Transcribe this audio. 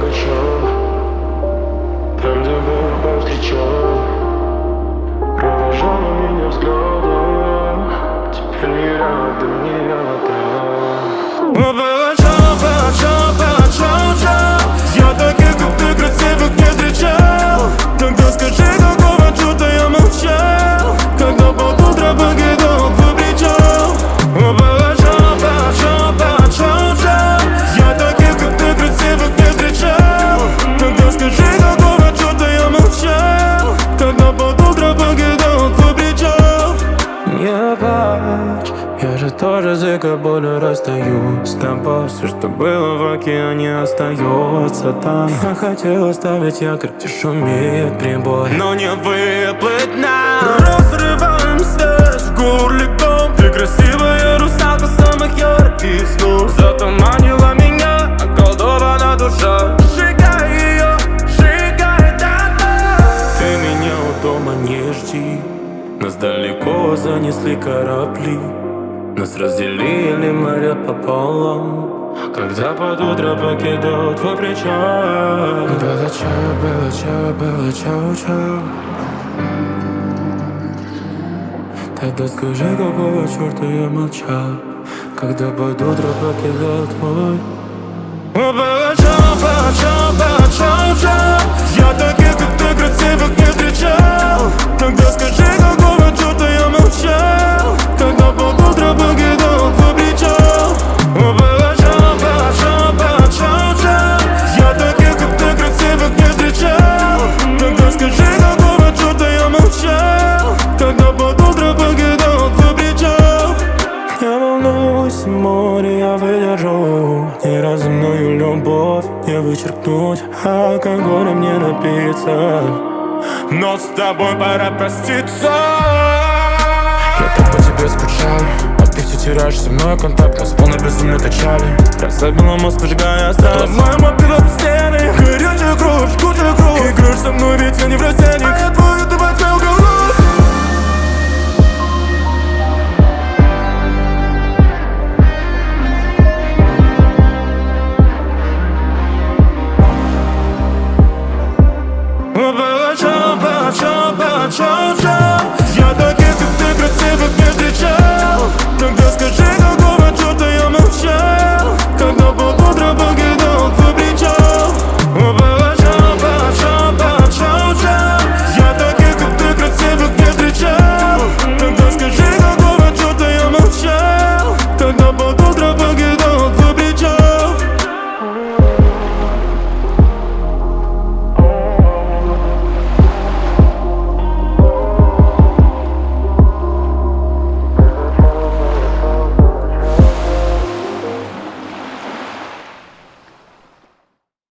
ночах, там, где Бог повстречал, провожала меня взглядом. Теперь не рядом, не рядом. Я таких, как ты, красивых не встречал. Тогда скажи, какого черта я молчал, когда под утро покидал твой причал. Я таких, как ты, красивых не встречал. Тогда скажи, какого черта я молчал, когда под утро покидал твой причал. Не плачь, я же тоже с дикой болью расстаюсь с тобой. Все, что было в океане, остается там. Я хотел оставить якорь, где шумит прибой, но не выплыть нам. Разрываем связь в горле ком. Ты красивая русалка самых ярких снов. Затуманила меня, околдована душа. Сжигай ее, сжигай дотла. Ты меня у дома не жди, нас далеко занесли корабли, нас разделили моря пополам, когда под утро покидал твой причал. Было чао, было чао, было чао-чао. Тогда скажи, какого черта я молчал, когда под утро покидал твой. Было чао, было чао, было чао-чао. Я таких, как ты, красивых не встречал. Тогда скажи, какого черта я молчал, когда под утро покидал твой причал. Было чао, было чао, было чао-чао. Я таких, как ты, красивых не встречал. Тогда скажи, какого черта я молчал, когда под утро покидал твой причал. Не волнуйся, море я выдержу, ни разу мною любовь не вычеркнуть, алкоголем не напиться, но с тобой пора проститься. Я так по тебе скучаю, а ты все теряешь со мной контакт. Нас волны безумно качали, разобила мозг, выжигая страсть. Ломаем опилот.